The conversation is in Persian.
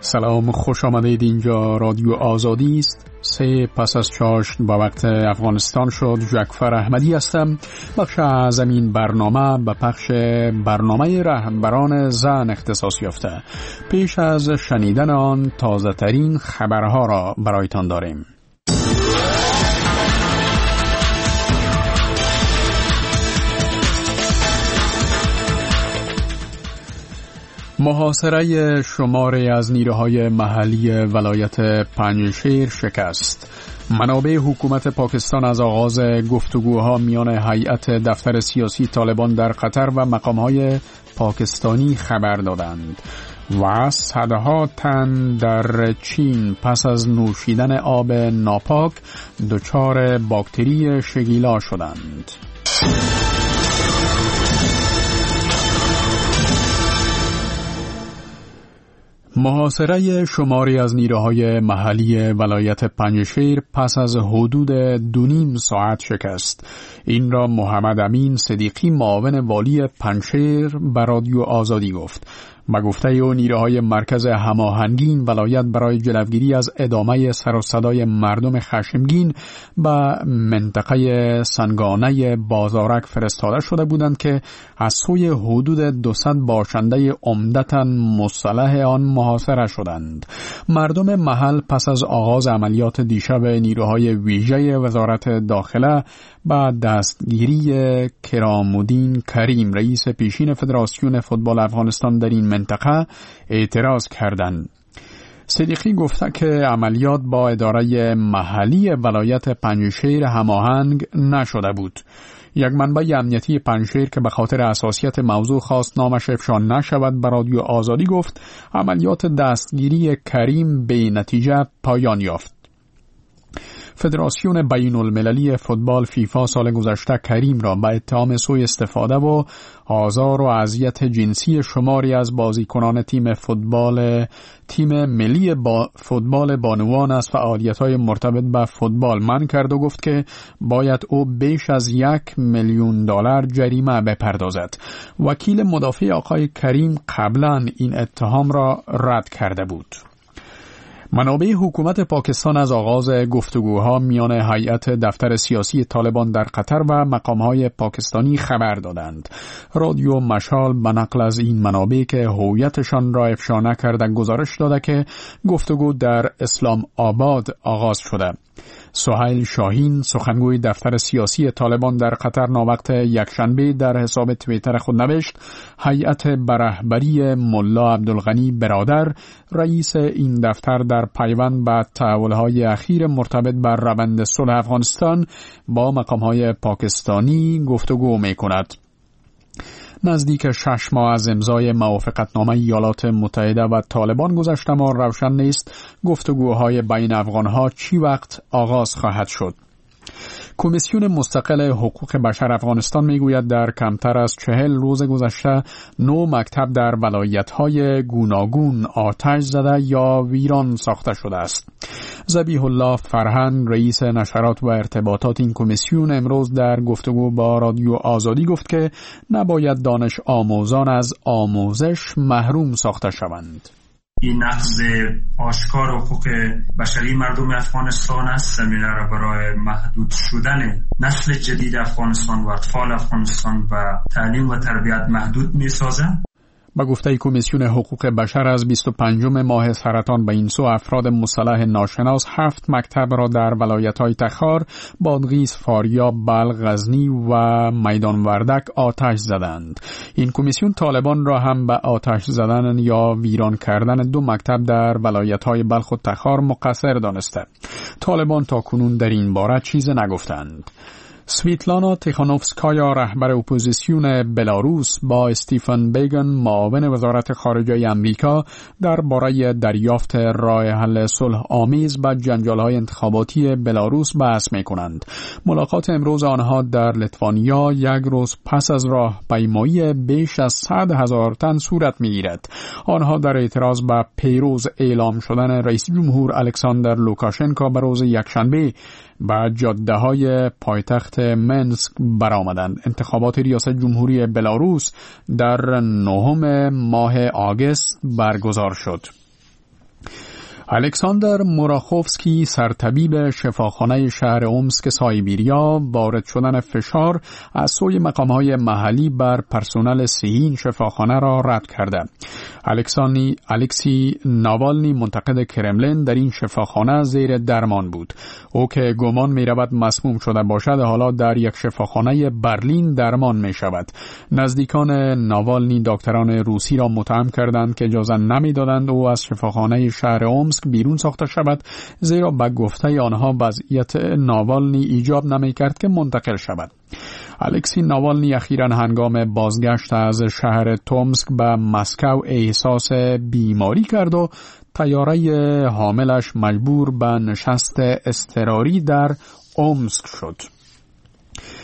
سلام، خوش آمدید. اینجا رادیو آزادی است. 3 پس از چاشت با وقت افغانستان شد. جعفر احمدی هستم. بخش از این برنامه به پخش برنامه رهبران زن اختصاص یافته. پیش از شنیدن آن تازه ترین خبرها را برایتان داریم. محاصره شماری از نیروهای محلی ولایت پنجشیر شکست. منابع حکومت پاکستان از آغاز گفتگوها میان هیئت دفتر سیاسی طالبان در قطر و مقامهای پاکستانی خبر دادند و صدها تن در چین پس از نوشیدن آب ناپاک دچار باکتری شگیلا شدند. محاصره شماری از نیروهای محلی ولایت پنجشیر پس از حدود 2.5 ساعت شکست. این را محمد امین صدیقی معاون والی پنجشیر به رادیو آزادی گفت. با گفته او نیروهای مرکز هماهنگی این ولایت برای جلوگیری از ادامه سر و صدای مردم خشمگین به منطقه سنگانه بازارک فرستاده شده بودند که از سوی حدود 200 باشنده عمدتاً مسلح آن محاصره شدند. مردم محل پس از آغاز عملیات دیشب نیروهای ویژه وزارت داخله با دستگیری کرامالدین کریم رئیس پیشین فدراسیون فوتبال افغانستان در این منطقه اعتراض کردند. صدیقی گفته که عملیات با اداره محلی ولایت پنجشیر هماهنگ نشده بود. یک منبع امنیتی پنجشیر که به خاطر حساسیت موضوع خواست نامش افشا نشود به رادیو آزادی گفت عملیات دستگیری کریم به نتیجه پایان یافت. فدراسیون بین المللی فوتبال فیفا سال گذشته کریم را به اتهام سوء استفاده و آزار و اذیت جنسی شماری از بازیکنان تیم ملی فوتبال بانوان از فعالیت‌های مرتبط به فوتبال منع کرد و گفت که باید او بیش از $1,000,000 جریمه بپردازد. وکیل مدافع آقای کریم قبلا این اتهام را رد کرده بود. منابع حکومت پاکستان از آغاز گفتگوها میان هیئت دفتر سیاسی طالبان در قطر و مقامهای پاکستانی خبر دادند. رادیو مشال به نقل از این منابع که هویتشان را افشا نکردند گزارش داده که گفتگو در اسلام آباد آغاز شده. سهیل شاهین سخنگوی دفتر سیاسی طالبان در قطر ناوقت یکشنبه در حساب توییتر خود نوشت هیئت به رهبری ملا عبدالغنی برادر رئیس این دفتر در پیوند به تحولهای اخیر مرتبط بر روند صلح افغانستان با مقامهای پاکستانی گفتگو می‌کند. نزدیک 6 ماه از امضای موافقتنامه ایالات متحده و طالبان گذشته اما روشن نیست گفتگوهای بین افغانها چی وقت آغاز خواهد شد. کمیسیون مستقل حقوق بشر افغانستان میگوید در کمتر از 40 روز گذشته 9 مکتب در ولایت‌های گوناگون آتش زده یا ویران ساخته شده است. ذبیح الله فرهنگ رئیس نشرات و ارتباطات این کمیسیون امروز در گفتگو با رادیو آزادی گفت که نباید دانش آموزان از آموزش محروم ساخته شوند. این نقض آشکار حقوق بشری مردم افغانستان است. زمینه را برای محدود شدن نسل جدید افغانستان و اطفال افغانستان و تعلیم و تربیت محدود می سازد. با گفته کمیسیون حقوق بشر از 25 ماه سرطان به این سو افراد مسلح ناشناس 7 مکتب را در ولایت‌های تخار، بادغیس، فاریاب، بلخ، غزنی و میدان وردک آتش زدند. این کمیسیون طالبان را هم به آتش زدن یا ویران کردن 2 مکتب در ولایت‌های بلخ و تخار مقصر دانسته. طالبان تاکنون در این باره چیز نگفتند. سویتلانا تیخانوفسکایا رهبر اپوزیسیون بلاروس با استیفن بیگن معاون وزارت خارجه آمریکا درباره دریافت راه حل صلح آمیز به جنجال‌های انتخاباتی بلاروس بحث می‌کنند. ملاقات امروز آنها در لیتوانیا یک روز پس از راهپیمایی بیش از 100,000 تن صورت می‌گیرد. آنها در اعتراض به پیروز اعلام شدن رئیس جمهور الکساندر لوکاشنکو به روز یکشنبه به جاده‌های پایتخت منسک برآمدند. انتخابات ریاست جمهوری بلاروس در 9 ماه آگوست برگزار شد. الکساندر موراخوفسکی، سرطبیب شفاخانه شهر اومسک سایبیریا، وارد شدن فشار از سوی مقام‌های محلی بر پرسنل صحی این شفاخانه را رد کرده. الکسی ناوالنی، منتقد کرملین، در این شفاخانه زیر درمان بود. او که گمان می‌رود مسموم شده باشد، حالا در یک شفاخانه برلین درمان می‌شود. نزدیکان ناوالنی دکتران روسی را متهم کردند که اجازه نمی‌دادند او از شفاخانه شهر اومسک بیرون ساخته شود، زیرا به گفته آنها وضعیت ناوالنی ایجاب نمی‌کرد که منتقل شود. الکسی ناوالنی اخیراً هنگام بازگشت از شهر تومسک به مسکو احساس بیماری کرد و طیاره حاملش مجبور به نشست اضطراری در اومسک شد.